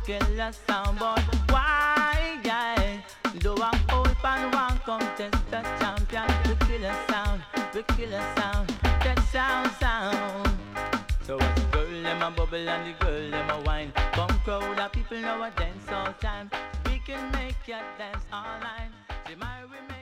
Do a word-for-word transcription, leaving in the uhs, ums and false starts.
killer sound, but why, yeah? Do a whole pan one contest the champion. We killer sound, we killer sound, that sound sound. So as the girl them a bubble and the girl them a wine, come crowd of people now a dance all time. We can make you dance all night. See my women.